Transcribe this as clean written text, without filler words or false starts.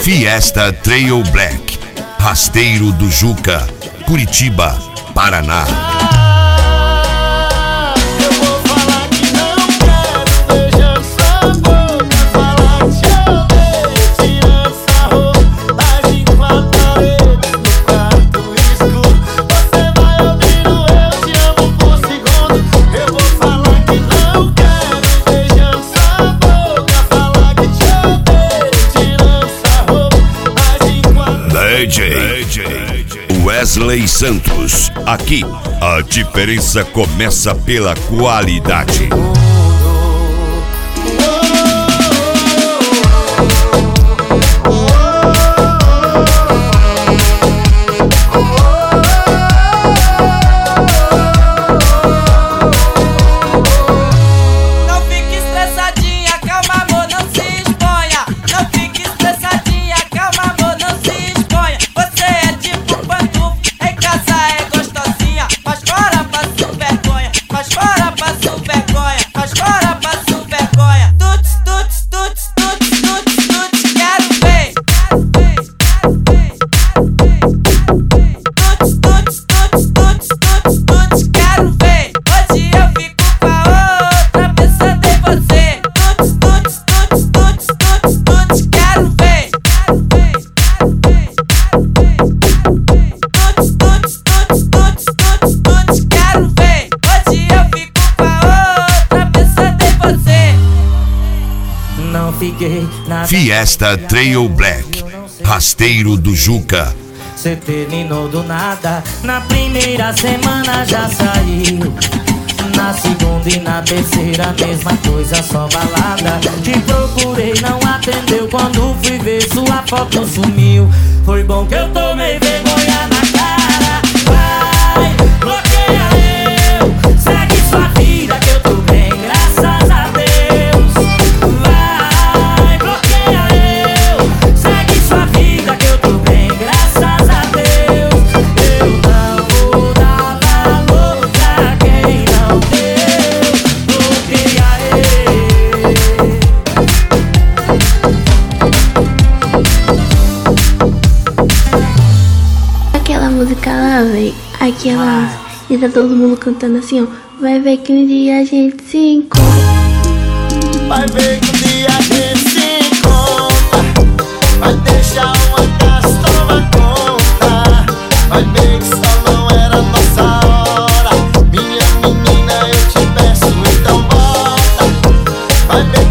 Fiesta Trail Black, Rasteiro do Juca, Curitiba, Paraná. DJ Wesley Santos. Aqui, a diferença começa pela qualidade. Fiesta Trail Black, Rasteiro do Juca. Cê terminou do nada, na primeira semana já saiu. Na segunda e na terceira, mesma coisa, só balada. Te procurei, não atendeu, quando fui ver sua foto sumiu. Foi bom que eu tomei vergonha na cara. Vai, bloqueia eu, segue sua vida que eu tô bem, graças a Deus. Aquela e tá todo mundo cantando assim, ó. Vai ver que um dia a gente se encontra. Vai ver que um dia a gente se encontra. Vai deixar uma casa tomar conta. Vai ver que só não era nossa hora. Minha menina, eu te peço, então bota. Vai ver